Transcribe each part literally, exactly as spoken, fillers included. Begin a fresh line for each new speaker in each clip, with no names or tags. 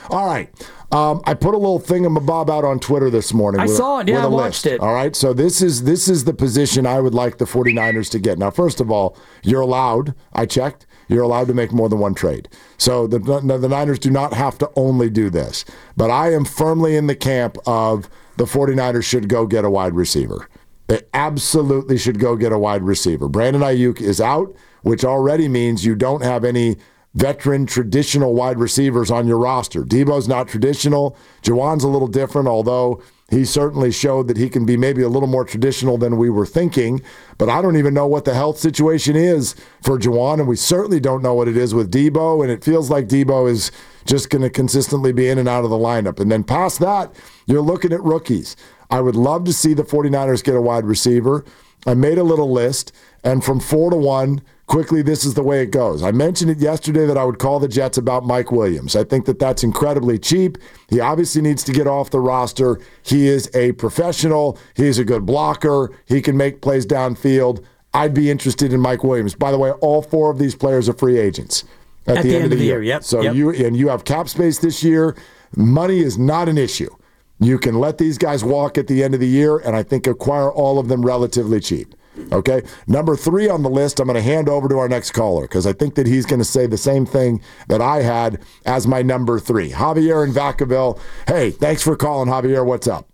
All right. Um, I put a little thingamabob out on Twitter this morning.
I
with,
saw it. Yeah,
with
I
a
watched
list.
it.
All right. So this is this is the position I would like the 49ers to get. Now, first of all, you're allowed, I checked, you're allowed to make more than one trade. So the, the Niners do not have to only do this. But I am firmly in the camp of the 49ers should go get a wide receiver. They absolutely should go get a wide receiver. Brandon Ayuk is out, which already means you don't have any veteran traditional wide receivers on your roster. Debo's not traditional. Juwan's a little different, although he certainly showed that he can be maybe a little more traditional than we were thinking. But I don't even know what the health situation is for Juwan, and we certainly don't know what it is with Debo, and it feels like Debo is just going to consistently be in and out of the lineup. And then past that, you're looking at rookies. I would love to see the 49ers get a wide receiver. I made a little list, and from four to one, quickly, this is the way it goes. I mentioned it yesterday that I would call the Jets about Mike Williams. I think that that's incredibly cheap. He obviously needs to get off the roster. He is a professional. He's a good blocker. He can make plays downfield. I'd be interested in Mike Williams. By the way, all four of these players are free agents at,
at the, the end, end of the year. year. Yep.
So
yep.
you and you have cap space this year. Money is not an issue. You can let these guys walk at the end of the year, and I think acquire all of them relatively cheap. Okay, number three on the list, I'm going to hand over to our next caller because I think that he's going to say the same thing that I had as my number three. Javier in Vacaville. Hey, thanks for calling, Javier. What's up?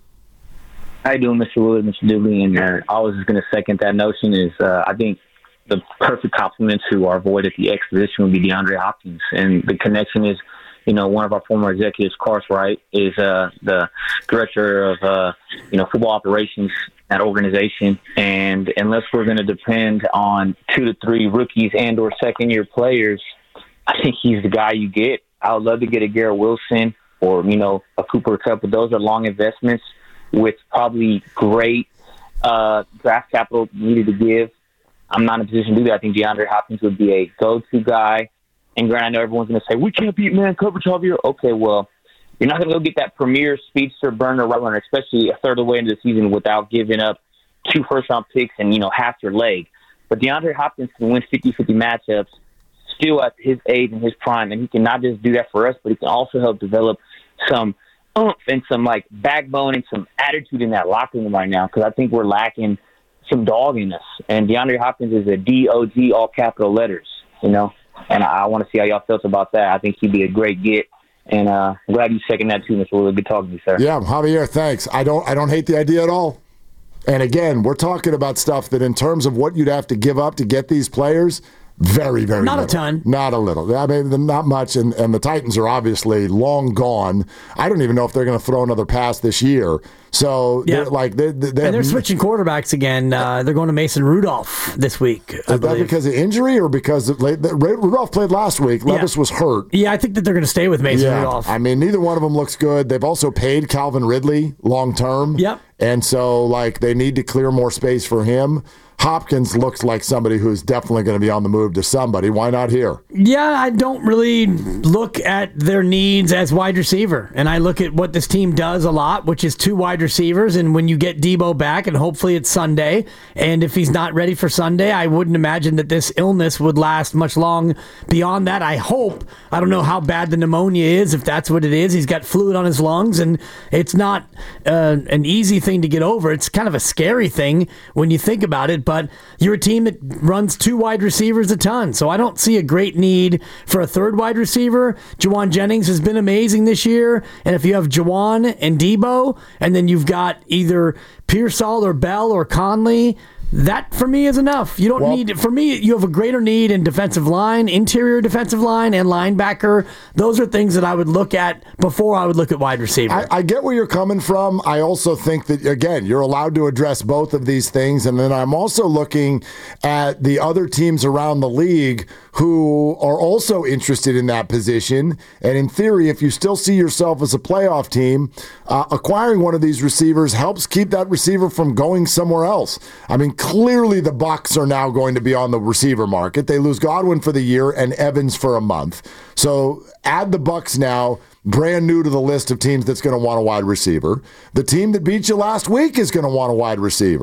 How you doing, Mister Wood, Mister Dooley? And uh, I was just going to second that notion is uh, I think the perfect complement to our void at the X position would be DeAndre Hopkins. And the connection is, you know, one of our former executives, Cartwright, is uh, the director of, uh, you know, football operations that organization, and unless we're going to depend on two to three rookies and or second year players, I think he's the guy you get. I would love to get a Garrett Wilson or, you know, a Cooper Kupp, but those are long investments with probably great uh, draft capital needed to give. I'm not in a position to do that. I think DeAndre Hopkins would be a go-to guy. And granted, I know everyone's going to say, we can't beat man coverage all year. Okay, well, you're not going to go get that premier speedster burner right runner, especially a third of the way into the season without giving up two first-round picks and, you know, half your leg. But DeAndre Hopkins can win fifty-fifty matchups still at his age and his prime, and he can not just do that for us, but he can also help develop some oomph and some, like, backbone and some attitude in that locker room right now because I think we're lacking some dog in us. And DeAndre Hopkins is a D O G, all capital letters, you know, and I, I want to see how y'all felt about that. I think he'd be a great get. And uh, I'm glad you second that too, Mister Wood. Good talking to you, sir.
Yeah, Javier, thanks. I don't I don't hate the idea at all. And again, we're talking about stuff that in terms of what you'd have to give up to get these players, very, very
Not
little.
a ton.
Not a little. I mean, not much. And, and the Titans are obviously long gone. I don't even know if they're going to throw another pass this year. So,
yeah.
they're like, they, they, they
and they're switching quarterbacks again. Uh, they're going to Mason Rudolph this week. I
Is that
believe.
because of injury or because of, like, Rudolph played last week? Levis
yeah.
was hurt.
Yeah, I think that they're going to stay with Mason
yeah.
Rudolph.
I mean, neither one of them looks good. They've also paid Calvin Ridley long term.
Yep.
And so, like, they need to clear more space for him. Hopkins looks like somebody who's definitely going to be on the move to somebody. Why not here?
Yeah, I don't really look at their needs as wide receiver. And I look at what this team does a lot, which is two wide receivers. And when you get Debo back, and hopefully it's Sunday, and if he's not ready for Sunday, I wouldn't imagine that this illness would last much long beyond that. I hope. I don't know how bad the pneumonia is, if that's what it is. He's got fluid on his lungs, and it's not uh, an easy thing to get over. It's kind of a scary thing when you think about it. But you're a team that runs two wide receivers a ton, so I don't see a great need for a third wide receiver. Juwan Jennings has been amazing this year, and if you have Juwan and Debo, and then you've got either Pearsall or Bell or Conley, that for me is enough. You don't well, need, for me, you have a greater need in defensive line, interior defensive line, and linebacker. Those are things that I would look at before I would look at wide receiver.
I, I get where you're coming from. I also think that, again, you're allowed to address both of these things. And then I'm also looking at the other teams around the league who are also interested in that position. And in theory, if you still see yourself as a playoff team, uh, acquiring one of these receivers helps keep that receiver from going somewhere else. I mean, clearly the Bucs are now going to be on the receiver market. They lose Godwin for the year and Evans for a month. So add the Bucs now, brand new to the list of teams that's going to want a wide receiver. The team that beat you last week is going to want a wide receiver.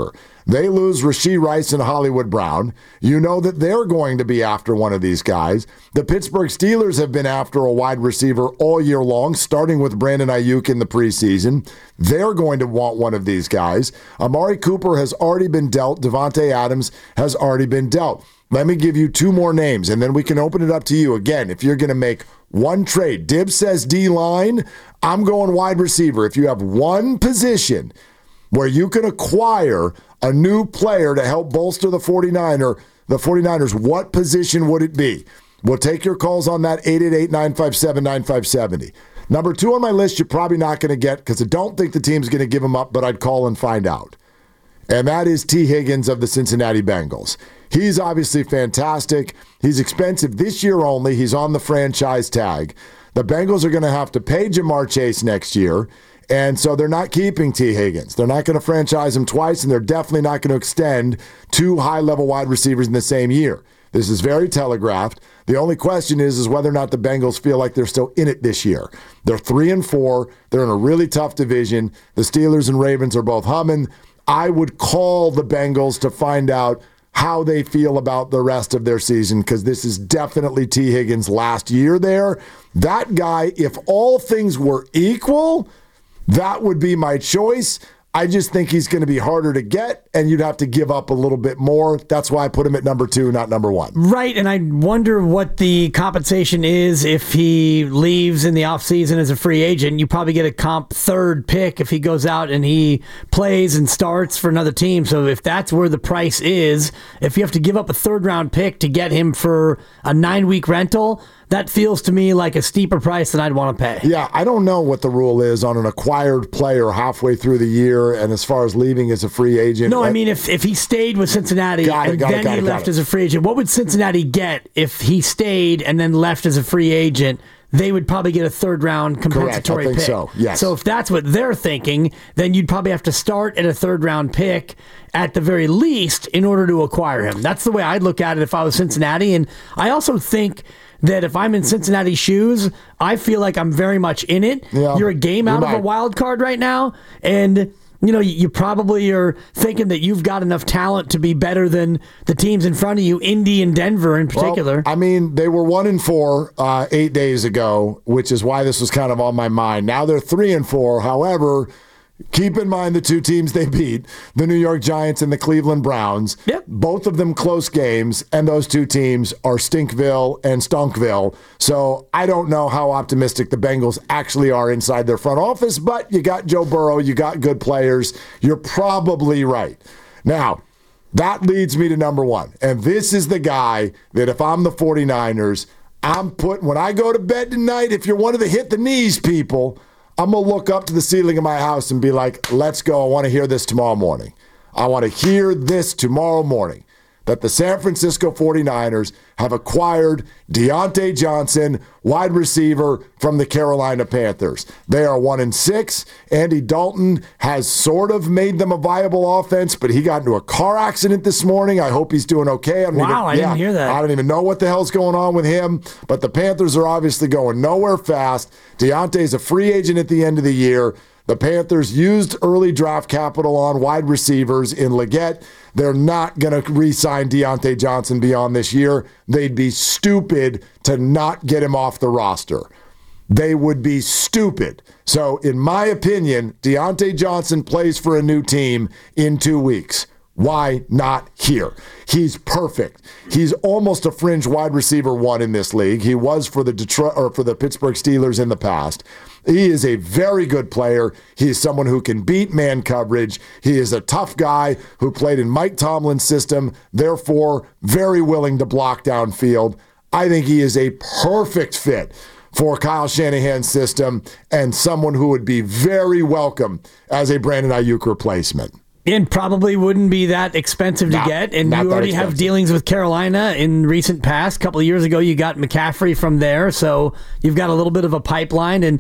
They lose Rashee Rice and Hollywood Brown. You know that they're going to be after one of these guys. The Pittsburgh Steelers have been after a wide receiver all year long, starting with Brandon Ayuk in the preseason. They're going to want one of these guys. Amari Cooper has already been dealt. Devontae Adams has already been dealt. Let me give you two more names, and then we can open it up to you. Again, if you're going to make one trade, Dib says D-line, I'm going wide receiver. If you have one position where you can acquire a new player to help bolster the 49er, the 49ers, what position would it be? We'll take your calls on that, eight eight eight, nine five seven, nine five seven zero. Number two on my list, you're probably not going to get because I don't think the team's going to give him up, but I'd call and find out. And that is T. Higgins of the Cincinnati Bengals. He's obviously fantastic. He's expensive this year only. He's on the franchise tag. The Bengals are going to have to pay Jamar Chase next year, and so they're not keeping T. Higgins. They're not going to franchise him twice, and they're definitely not going to extend two high-level wide receivers in the same year. This is very telegraphed. The only question is, is whether or not the Bengals feel like they're still in it this year. They're three and four. They're in a really tough division. The Steelers and Ravens are both humming. I would call the Bengals to find out how they feel about the rest of their season, because this is definitely T. Higgins' last year there. That guy, if all things were equal, that would be my choice. I just think he's going to be harder to get, and you'd have to give up a little bit more. That's why I put him at number two, not number one.
Right, and I wonder what the compensation is if he leaves in the offseason as a free agent. You probably get a comp third pick if he goes out and he plays and starts for another team. So if that's where the price is, if you have to give up a third-round pick to get him for a nine-week rental, that feels to me like a steeper price than I'd want to pay.
Yeah, I don't know what the rule is on an acquired player halfway through the year and as far as leaving as a free agent.
No, I mean, if, if he stayed with Cincinnati
got it,
and
got
then
it, got
he
it,
left
got it.
as a free agent, what would Cincinnati get if he stayed and then left as a free agent? They would probably get a third-round compensatory
Correct, I think
pick.
so, yes.
So if that's what they're thinking, then you'd probably have to start at a third-round pick at the very least in order to acquire him. That's the way I'd look at it if I was Cincinnati. And I also think that if I'm in Cincinnati's shoes, I feel like I'm very much in it.
Yeah,
You're a game out of a wild card right now, and you know, you probably are thinking that you've got enough talent to be better than the teams in front of you, Indy and Denver in particular.
Well, I mean, they were one and four uh, eight days ago, which is why this was kind of on my mind. Now they're three and four. However, keep in mind the two teams they beat, the New York Giants and the Cleveland Browns.
Yep.
Both of them close games, and those two teams are Stinkville and Stonkville. So I don't know how optimistic the Bengals actually are inside their front office, but you got Joe Burrow, you got good players. You're probably right. Now, that leads me to number one, and this is the guy that if I'm the 49ers, I'm putting, when I go to bed tonight, if you're one of the hit the knees people, I'm going to look up to the ceiling of my house and be like, let's go. I want to hear this tomorrow morning. I want to hear this tomorrow morning, that the San Francisco 49ers have acquired Deontay Johnson, wide receiver from the Carolina Panthers. They are one and six. Andy Dalton has sort of made them a viable offense, but he got into a car accident this morning. I hope he's doing okay. I don't
Wow,
even,
I
yeah,
didn't hear that.
I don't even know what the hell's going on with him, but the Panthers are obviously going nowhere fast. Deontay's a free agent at the end of the year. The Panthers used early draft capital on wide receivers in Leggett. They're not going to re-sign Deontay Johnson beyond this year. They'd be stupid to not get him off the roster. They would be stupid. So, in my opinion, Deontay Johnson plays for a new team in two weeks. Why not here? He's perfect. He's almost a fringe wide receiver one in this league. He was for the Detroit or for the Pittsburgh Steelers in the past. He is a very good player. He is someone who can beat man coverage. He is a tough guy who played in Mike Tomlin's system, therefore very willing to block downfield. I think he is a perfect fit for Kyle Shanahan's system and someone who would be very welcome as a Brandon Ayuk replacement.
And probably wouldn't be that expensive to
Not-
get. And
not
you
that
already have
expensive.
dealings with Carolina in recent past. A couple of years ago, you got McCaffrey from there. So you've got a little bit of a pipeline. And,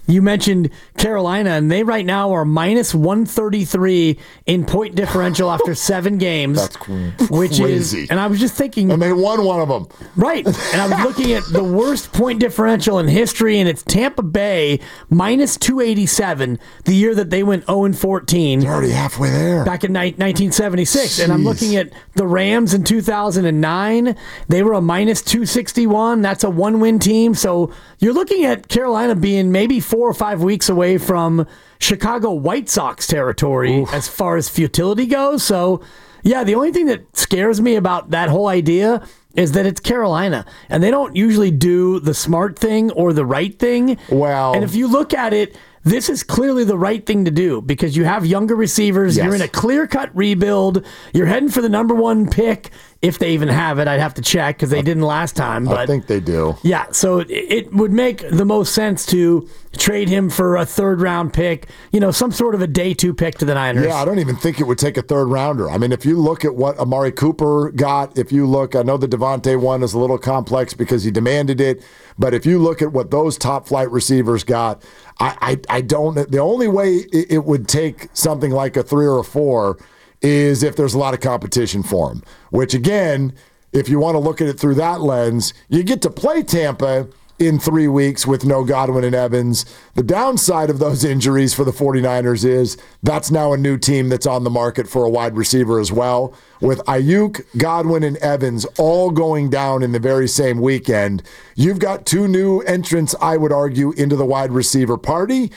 You mentioned Carolina, and they right now are minus one thirty-three in point differential after seven games.
That's
which
crazy.
Is, and I was just thinking,
and they won one of them.
Right. And I was looking at the worst point differential in history, and it's Tampa Bay minus two eighty-seven, the year that they went oh and fourteen.
They're already halfway there.
Back in nineteen seventy-six.
Jeez.
And I'm looking at the Rams in two thousand nine. They were a minus two sixty-one. That's a one-win team. So you're looking at Carolina being maybe four or five weeks away from Chicago White Sox territory Oof. as far as futility goes. So, yeah, the only thing that scares me about that whole idea is that it's Carolina, and they don't usually do the smart thing or the right thing.
Well,
and if you look at it, this is clearly the right thing to do because you have younger receivers. Yes. You're in a clear-cut rebuild. You're heading for the number one pick. If they even have it, I'd have to check because they didn't last time. But
I think they do.
Yeah, so it, it would make the most sense to trade him for a third-round pick, you know, some sort of a day two pick to the Niners.
Yeah, I don't even think it would take a third-rounder. I mean, if you look at what Amari Cooper got, if you look, I know the Devontae one is a little complex because he demanded it, but if you look at what those top-flight receivers got, I, I, I don't, the only way it, it would take something like a three or a four is if there's a lot of competition for him, which again, if you want to look at it through that lens, you get to play Tampa in three weeks with no Godwin and Evans. The downside of those injuries for the 49ers is that's now a new team that's on the market for a wide receiver as well. With Ayuk, Godwin, and Evans all going down in the very same weekend, you've got two new entrants, I would argue, into the wide receiver party,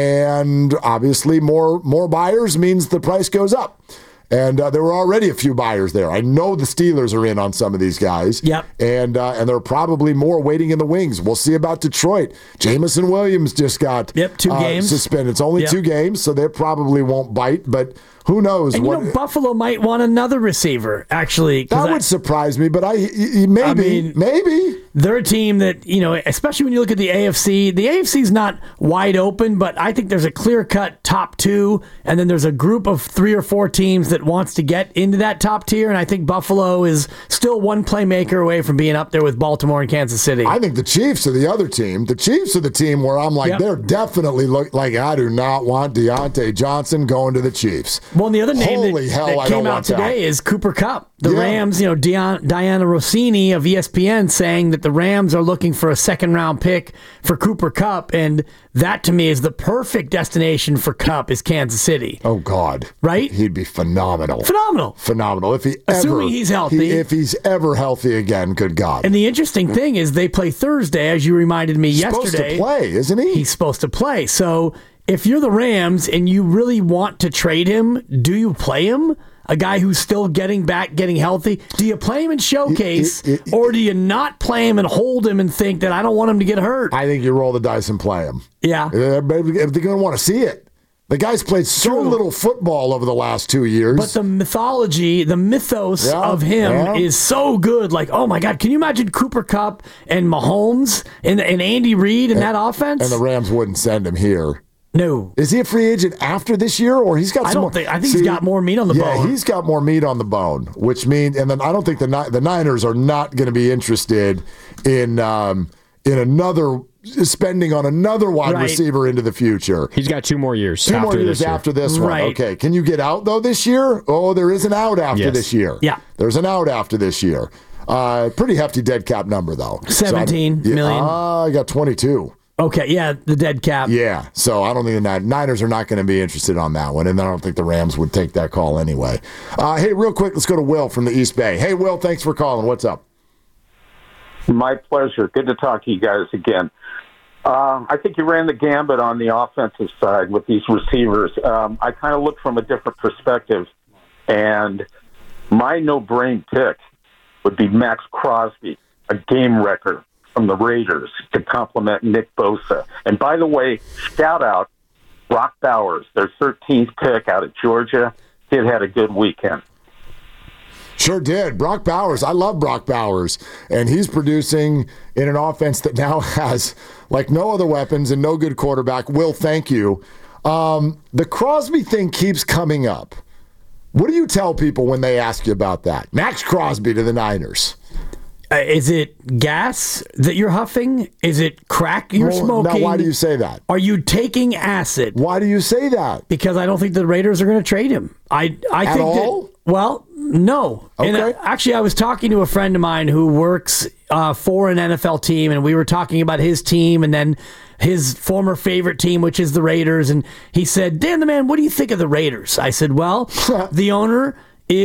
and obviously more, more buyers means the price goes up. And uh, there were already a few buyers there. I know the Steelers are in on some of these guys.
Yep.
And uh, and there are probably more waiting in the wings. We'll see about Detroit. Jamison Williams just got
yep, two
uh,
games.
suspended. It's only
yep.
two games, so they probably won't bite. But who knows?
And
what,
you know, Buffalo might want another receiver, actually.
That
I,
would surprise me, but I maybe,
I mean,
maybe.
They're a team that, you know, especially when you look at the A F C, the A F C is not wide open, but I think there's a clear-cut top two, and then there's a group of three or four teams that wants to get into that top tier, and I think Buffalo is still one playmaker away from being up there with Baltimore and Kansas City.
I think the Chiefs are the other team. The Chiefs are the team where I'm like, yep. they're definitely look like I do not want Deontay Johnson going to the Chiefs.
Well, and the other name
Holy
that,
hell,
that
I
came
don't
out
want
today
that.
is Cooper Kupp. The
yeah.
Rams, you know, Dion, Diana Rossini of E S P N saying that the Rams are looking for a second-round pick for Cooper Kupp, and that to me is the perfect destination for Kupp is Kansas City.
Oh, God.
Right?
He'd be phenomenal.
Phenomenal.
Phenomenal. If he
Assuming
ever,
he's healthy.
He, if he's ever healthy again, good God.
And the interesting thing is they play Thursday, as you reminded me
he's
yesterday.
He's supposed to play, isn't he?
He's supposed to play. So if you're the Rams and you really want to trade him, do you play him? A guy who's still getting back, getting healthy? Do you play him in showcase, it, it, it, or do you not play him and hold him and think that I don't want him to get hurt?
I think you roll the dice and play him.
Yeah.
They're going to want to see it. The guy's played so True. little football over the last two years.
But the mythology, the mythos
yeah,
of him
yeah.
is so good. Like, oh my God, can you imagine Cooper Kupp and Mahomes and, and Andy Reid in and, that offense?
And the Rams wouldn't send him here.
No.
Is he a free agent after this year, or he's got? Some
I don't
more,
think. I think
see,
he's got more meat on the
yeah,
bone.
Yeah, he's got more meat on the bone, which means, and then I don't think the the Niners are not going to be interested in um, in another spending on another wide
right.
receiver into the future.
He's got two more years.
Two
after
more years
this
after this one.
Right.
Okay, can you get out though this year? Oh, there is an out after
yes.
this year.
Yeah,
there's an out after this year. Uh, pretty hefty dead cap number though.
Seventeen
so I,
million.
Ah, uh, I got twenty-two.
Okay, yeah, the dead cap.
Yeah, so I don't think the Niners are not going to be interested on that one, and I don't think the Rams would take that call anyway. Uh, hey, real quick, let's go to Will from the East Bay. Hey, Will, thanks for calling. What's up?
My pleasure. Good to talk to you guys again. Uh, I think you ran the gambit on the offensive side with these receivers. Um, I kind of look from a different perspective, and my no-brain pick would be Max Crosby, a game wrecker from the Raiders, to complement Nick Bosa. And by the way, shout out Brock Bowers, their thirteenth pick out of Georgia. Kid had a good weekend.
Sure did. Brock Bowers. I love Brock Bowers. And he's producing in an offense that now has like no other weapons and no good quarterback. Will, thank you. Um, the Crosby thing keeps coming up. What do you tell people when they ask you about that? Max Crosby to the Niners.
Uh, is it gas that you're huffing? Is it crack you're
Well,
smoking?
Now, why do you say that?
Are you taking acid?
Why do you say that?
Because I don't think the Raiders are going to trade him. I I
At
think
all?
that, well, no. And
Okay.
uh, actually, I was talking to a friend of mine who works uh, for an N F L team, and we were talking about his team and then his former favorite team, which is the Raiders. And he said, Dan the man, what do you think of the Raiders? I said, well, the owner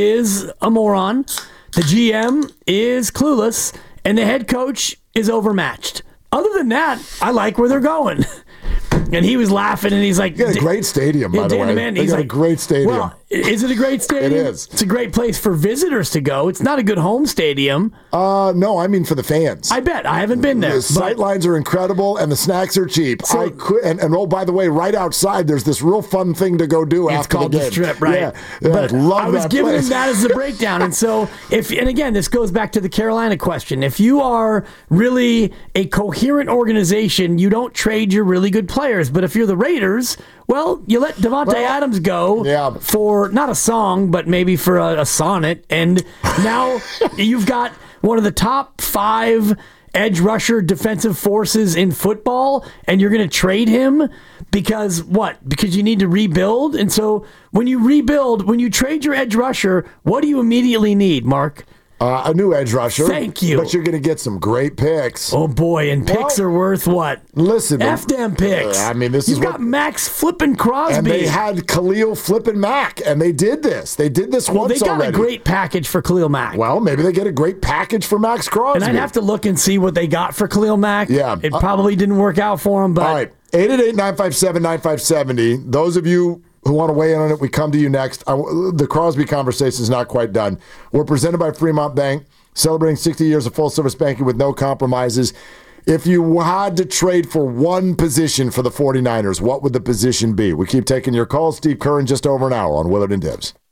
is a moron. The G M is clueless, and the head coach is overmatched. Other than that, I like where they're going. And he was laughing, and he's like,
They got a great stadium, by
yeah,
the
Dan
way.
Man,
They
he's
got a
like,
great stadium.
Well, is it a great stadium?
It is.
It's a great place for visitors to go. It's not a good home stadium.
Uh, no, I mean for the fans.
I bet. I haven't been there.
The sight
but
lines are incredible, and the snacks are cheap.
So-
I could, and, and oh, by the way, right outside, there's this real fun thing to go do
it's
after
called
the
the
game.
Strip, right?
Yeah, yeah,
But
I love
I was
that
giving
place.
him that as a breakdown. And so, if and again, this goes back to the Carolina question. If you are really a coherent organization, you don't trade your really good players. But if you're the Raiders, well, you let Devontae
Well,
Adams go
yeah.
for not a song, but maybe for a, a sonnet. And now you've got one of the top five edge rusher defensive forces in football, and you're going to trade him because what? Because you need to rebuild. And so when you rebuild, when you trade your edge rusher, what do you immediately need, Mark?
Uh, a new edge rusher.
Thank you.
But you're going to get some great picks.
Oh boy, and picks
Well,
are worth what?
Listen,
F them picks.
Uh, I mean, this
You've
is
got
what,
Max flipping Crosby.
and they had Khalil flipping Mack, and they did this. They did this
well,
once
they got
already.
a great package for Khalil Mack.
Well, maybe they get a great package for Max Crosby.
and I'd have to look and see what they got for Khalil Mack.
Yeah.
It probably didn't work out for him, but
All right, eight eight eight, nine five seven, nine five seven zero. Those of you who want to weigh in on it, we come to you next. I, the Crosby conversation is not quite done. We're presented by Fremont Bank, celebrating sixty years of full-service banking with no compromises. If you had to trade for one position for the 49ers, what would the position be? We keep taking your calls. Steve Curran, just over an hour on Willard and Dibs.